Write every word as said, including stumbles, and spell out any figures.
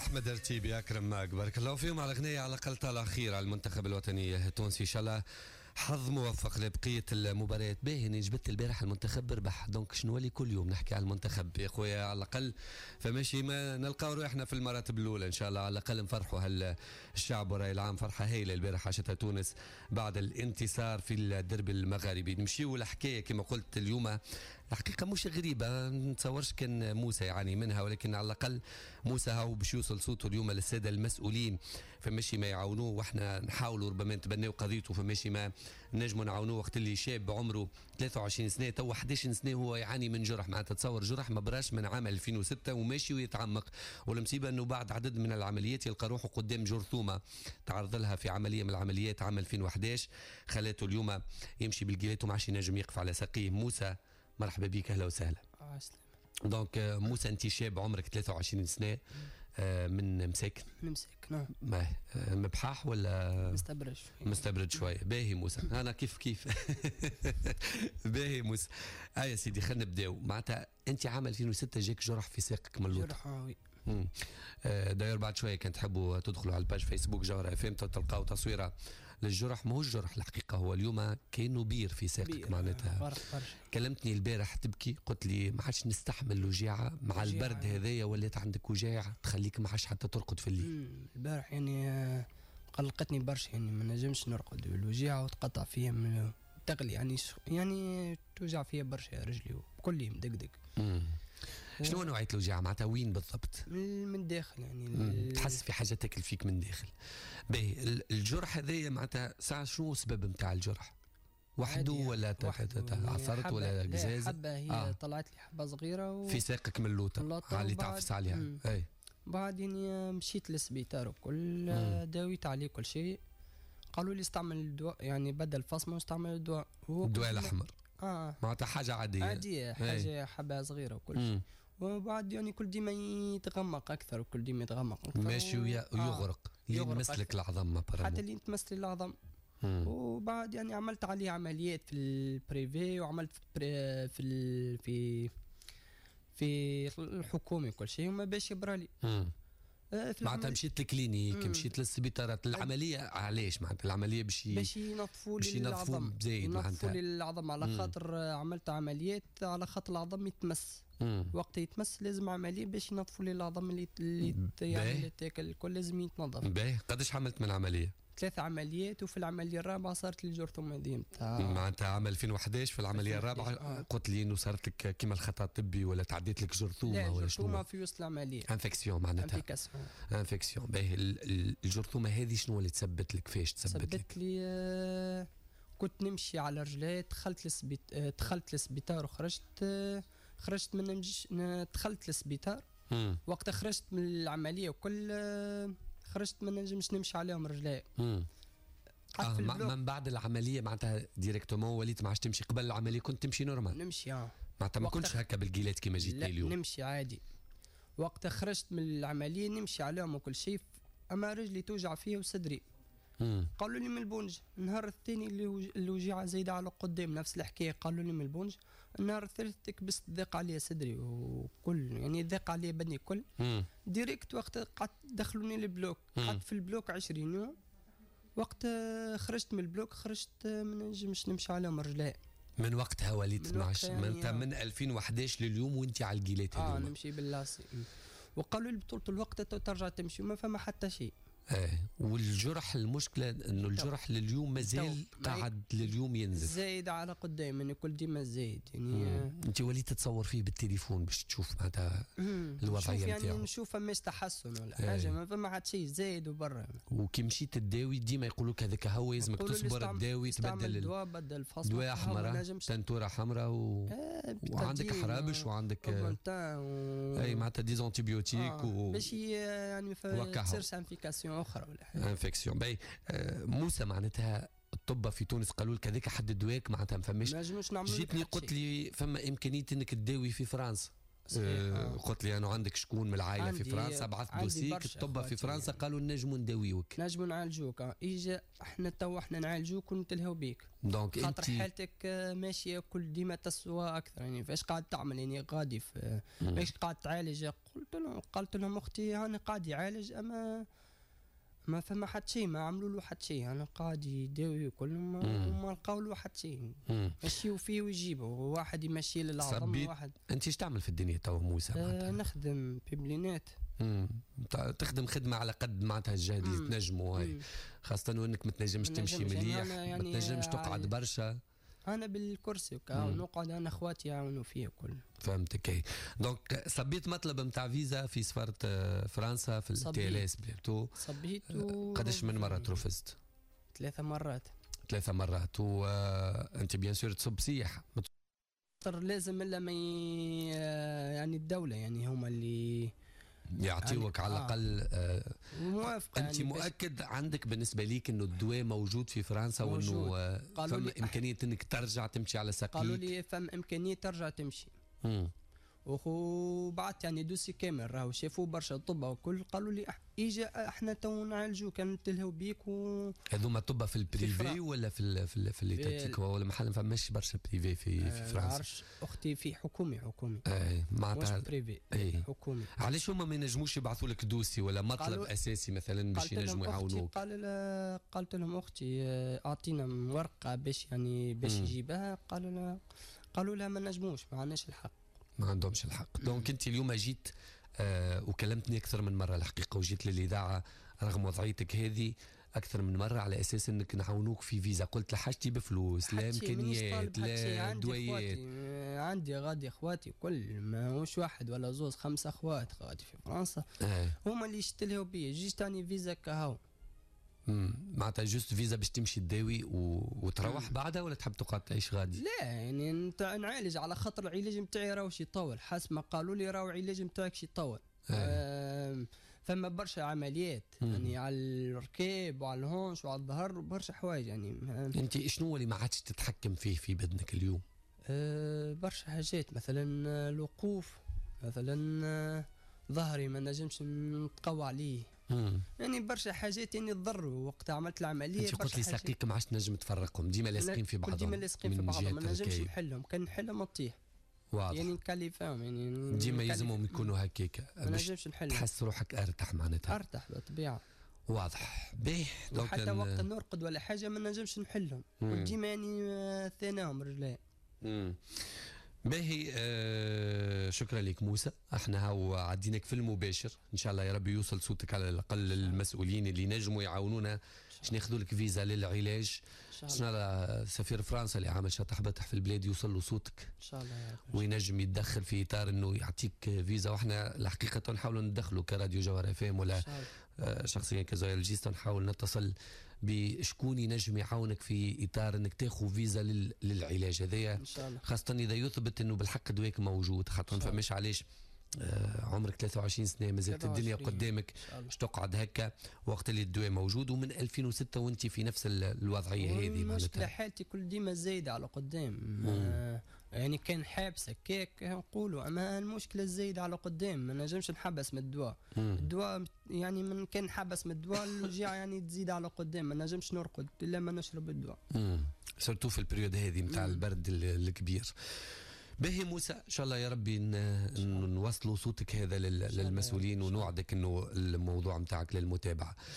احمد رتيبي اكرم ماك بارك الله فيهم على اغنيه على الاقل طالع خير على المنتخب الوطني التونسي ان شاء الله. حظ موفق لبقيه المباريات. باهي انا جبت البارح المنتخب بربح، دونك شنو اللي كل يوم نحكي على المنتخب يا خويا على الاقل، فماشي ما نلقاو روحنا في المراتب الاولى ان شاء الله، على الاقل نفرحوا هالشعب وراي العام فرحه هايله البارح عاشتها تونس بعد الانتصار في الدرب المغاربي. نمشيو الحكايه كما قلت اليوم الحقيقه مش غريبه، نتصورش كان موسى يعاني منها، ولكن على الاقل موسى هاو باش يوصل صوته اليوم للساده المسؤولين، فماشي ما يعاونوه واحنا نحاولوا ربما نتبناو قضيته، فماشي ما نجموا نعاونوه وقت اللي شاب عمره ثلاثة وعشرين سنه تو احد عشر سنه هو يعاني من جرح. معناتها تصور جرح ما براش من عام ألفين وستة وماشي ويتعمق، والمصيبه انه بعد عدد من العمليات يلقى روحه قدام جرثومه تعرض لها في عمليه من العمليات عام ألفين وأحد عشر خلاته اليوم يمشي بالجيلات وما عادش ينجم يقف على ساقيه. موسى مرحبا بك اهلا وسهلا. اه سلام. دونك موسى انت شاب عمرك ثلاثة وعشرين سنه من مساكن من مساكن نعم. ما مبحاح ولا مستبرد شويه؟ مستبرد شويه. باهي موسى انا كيف كيف باهي موسى. اه يا سيدي خلينا نبداو. معناتها انت عام ألفين وستة جاك جرح في ساقك من اللوطه. جرح وي. داير بعد شويه كان تحبوا تدخلوا على الباج فيسبوك جوهره اف ام تلقاو تصويره للجرح. ماهوش جرح الحقيقه، هو اليوم كانه بير في ساقك معناتها. كلمتني البارح تبكي قلت لي ما عادش نستحمل الوجيعه مع البرد هذايا، ولات عندك وجاع تخليك ما عادش حتى ترقد في الليل. البارح يعني قلقتني برشا، يعني ما نجمش نرقد، الوجيعه وتقطع فيا من تغلي يعني يعني توجع فيا برشا رجلي وكلي مدقدق. شنو نوعيه الوجيعه معناتها وين بالضبط؟ من الداخل يعني تحس في حاجه تاكل فيك من داخل. باهي الجرح هذايا معناتها ساعه شنو السبب نتاع الجرح؟ وحده ولا عثرت ولا قزاز؟ حبه هي آه. طلعت لي حبه صغيره و... في ساقك من اللوطه اللي تعفس عليها. اي بعد يعني مشيت للسبيطار وكل داويت عليه كل شيء، قالوا لي استعمل الدواء يعني بدل فصمه استعمل الدواء الدواء الاحمر. اه معناتها حاجه عاديه عاديه حاجه حبه صغيره وكل شيء. وبعد يعني كل ديما يتغمق اكثر وكل ديما يتغمق اكثر ماشي ويغرق آه. يمسلك العظم حتى اللي تمس لي العظم. وبعد يعني عملت عليه عمليات في البريفي وعملت في في في في الحكومي وكل شيء وما باش يبرالي. معناتها مشيت للكلينيك مشيت للسبيطارات. العمليه علاش معناتها العمليه باش باش ينظفوا لي العظم زايد ينظفوا لي العظم على خاطر عملت عمليات على خاطر العظم يتمس. مم. وقت يتمس لازم عمليه باش ينظفوا لي العظم اللي اللي يعني تاكل الكل لازم يتنظف. باهي قداش عملت من العمليه؟ ثلاث عمليات وفي العمليه الرابعه صارت لي الجرثومه هذه نتاع معناتها عام ألفين وأحد عشر في العمليه الرابعه. آه. قلت لي انه صارت لك كيما الخطا الطبي ولا تعديت لك جرثومه ولا شنو؟ جرثومه في وسط العمليه. انفكسيون معناتها. انفكسيون. باهي الجرثومه هذه شنو اللي تثبت لك؟ فاش تثبت لك؟ تثبت لي آه كنت نمشي على رجلي، دخلت للسبيط آه دخلت للسبيطار وخرجت آه خرجت من دخلت للسبيطار. وقت خرجت من العمليه وكل آه خرجت ما نجمش نمشي عليهم رجلي. امم آه من بعد العمليه معناتها ديريكتومون وليت ما عادش تمشي؟ قبل العمليه كنت تمشي نورمال؟ نمشي اه معناتها ما كنتش هكا بالجيلات كيما جيت اليوم؟ نمشي عادي. وقت خرجت من العمليه نمشي عليهم وكل شيء، اما رجلي توجع فيها وصدري. امم قالوا لي من البونج. النهار الثاني اللي الوجيعه زايده على قدام نفس الحكايه، قالوا لي من البونج. النهار الثالث تكبست ضاق عليا صدري وكل يعني ضاق عليا بدني كل. مم. ديريكت وقت قعدت دخلوني البلوك، قعدت في البلوك عشرين يوم. وقت خرجت من البلوك خرجت ما نجمش نمشي على رجلي. من وقتها وليت من, وقت يعني من, من ألفين وأحد عشر لليوم وانت على الجيلات اه اليوم. نمشي باللاصي وقالوا لي بطول الوقت ترجع تمشي وما فما حتى شيء. ايه والجرح المشكله انه الجرح لليوم مازال قاعد لليوم ينزل زايد على قدام يعني كل ديما زايد يعني. انت وليت تصور فيه بالتليفون باش تشوف معناتها الوضعيه نتاعو يعني نشوف ماش تحسن ولا ايه. حاجه ما فما حتى شيء زايد وبرا. وكي مشيت تداوي ديما يقولوا لك هذاك هو لازمك تصبر تداوي تبدل الدواء بدل فصل دواء حمراء تنتوره حمراء و... آه وعندك حرابش وعندك و... اي معناتها ديزونتيبيوتيك آه. و... باش يعني ما تصيرش انفيكاسيون اخرى ولا حاجه. انفكسيون. باهي آه موسى معناتها الطب في تونس قالوا لك هذاك حد دواك معناتها ما فماش. ما نجموش نعملوا. جيتني قلت لي فما امكانيه انك تداوي في فرنسا. آه قلت لي أنا عندك شكون من العائلة في فرنسا، بعثت دوسيك تطبها في فرنسا، قالوا نجموا نداويوك. نجموا نعالجوك، إجا احنا تو احنا نعالجوك ونتلهوا بيك. دونك خاطر انت حالتك ماشيه كل ديما تسوى اكثر، يعني فاش قاعد تعمل يعني غادي في ماش قاعد تعالج. قلت لهم قالت لهم اختي انا قاعد يعالج اما ما فما حد شيء، ما عملوا له حد شيء، انا قاعد يداوي كلهم وما لقاو له حد شيء. مشيوا فيه ويجيبوا واحد يمشي للعظم وواحد. انت ايش تعمل في الدنيا تو موسى؟ آه نخدم ببلينات. امم تخدم خدمه على قد معناتها الجهد اللي تنجموا هاي، خاصه وانك ما تنجمش تمشي مليح، يعني ما تنجمش تقعد برشا. انا بالكرسي ونقعد انا اخواتي يعاونوا فيا كل. فهمتك. اي دونك صبيت مطلب نتاع فيزا في سفاره فرنسا في التي ال اس بليتو. صبيت قداش من مره ترفزت؟ ثلاثة مرات. ثلاثة مرات وانت بيان سور تصب سياح. لازم الا ما يعني الدوله يعني هما اللي يعطيوك يعني على الاقل آه موافقه. انت يعني مؤكد عندك بالنسبه ليك انه الدواء موجود في فرنسا وانه آه فما امكانيه انك ترجع تمشي على ساقيك؟ قالوا لي فما امكانيه ترجع تمشي. امم وبعت يعني دوسي كامل راهو شافوا برشا طبة وكل، قالوا لي اجا احنا تو نعالجوك كان نتلهوا بيك. و هذوما طبة في البريفي ولا في ال في ال في اللي ولا محل ما فماش برشا بريفي في في آه فرنسا؟ عرش اختي في حكومي حكومي اي معناتها بريفي اي حكومي. علاش هما ما ينجموش يبعثوا لك دوسي ولا مطلب اساسي مثلا باش ينجموا يعاونوك؟ قال قالت لهم اختي اعطينا ورقه باش يعني باش يجيبها، قالوا لا قالوا لا ما نجموش ما عندناش الحق، ما عندهمش الحق. دونك انت اليوم جيت آه وكلمتني اكثر من مره الحقيقه، وجيت للاذاعه رغم وضعيتك هذه اكثر من مره على اساس انك نعاونوك في فيزا. قلت لحاجتي بفلوس، لا امكانيات، لا دويات. عندي غادي اخواتي كل ماهوش واحد ولا زوز، خمسه اخوات خواتي في فرنسا آه. هما اللي يشتلهوا بيا. جيت تاني فيزا كهو امم معناتها جوست فيزا باش تمشي تداوي و... وتروح بعدها ولا تحب تقعد تعيش غادي؟ لا يعني انت نعالج على خاطر العلاج نتاعي راهوش يطول، حسب ما قالوا لي راهو العلاج نتاعك يطول. آه. فما برشا عمليات مم. يعني على الركاب وعلى الهونش وعلى الظهر وبرشا حوايج يعني. انت شنو اللي ما عادش تتحكم فيه في بدنك اليوم؟ آه برشا حاجات، مثلا الوقوف، مثلا آه ظهري ما نجمش نتقوى عليه. مم. يعني برشا حاجات يعني تضروا وقت عملت العمليه. انت قلت لي ساقيك ما عادش تنجم تفرقهم، ديما لاصقين في بعضهم. ديما لاصقين في بعضهم ما نجمش نحلهم، كان نحلهم تطيح. واضح. يعني نكلفهم يعني ديما يلزمهم يكونوا هكاك ما نجمش نحلهم، تحس روحك ارتاح معناتها. ارتاح بالطبيعه. واضح. باهي دونك حتى وقت نرقد ولا حاجه ما نجمش نحلهم، ديما يعني ثاناهم رجلين. امم باهي. آه شكرا لك موسى، احنا هاو عديناك في المباشر، ان شاء الله يا ربي يوصل صوتك على الاقل للمسؤولين اللي نجموا يعاونونا باش ناخذوا لك فيزا للعلاج. ان شاء الله سفير فرنسا اللي عامل شطح بطح في البلاد يوصل له صوتك ان شاء الله يا رب، وينجم يتدخل في اطار انه يعطيك فيزا. واحنا الحقيقه نحاولوا ندخلوا كراديو جوهر اف ام ولا آه شخصيا كزويل جيست، نحاول نتصل بشكون ينجم يعاونك في اطار انك تاخذ فيزا للعلاج هذايا ان شاء الله، خاصه اذا يثبت انه بالحق دواك موجود. خاطر ما فماش علاش آه عمرك ثلاثة وعشرين سنه مازالت الدنيا قدامك باش تقعد هكا وقت اللي الدواء موجود، ومن ألفين وستة وانت في نفس الوضعيه هذه. معناتها حالتي كل ديما زايده على قدام. آه يعني كان حابس هكاك نقولوا، اما المشكله الزايده على قدام ما نجمش نحبس من الدواء. الدواء يعني من كان نحبس من الدواء الوجيعه يعني تزيد على قدام، ما نجمش نرقد الا ما نشرب الدواء. سورتو في البريود هذه نتاع البرد الكبير. باهي موسى، ان شاء الله يا ربي نوصلوا صوتك هذا للمسؤولين ونوعدك انه الموضوع نتاعك للمتابعه.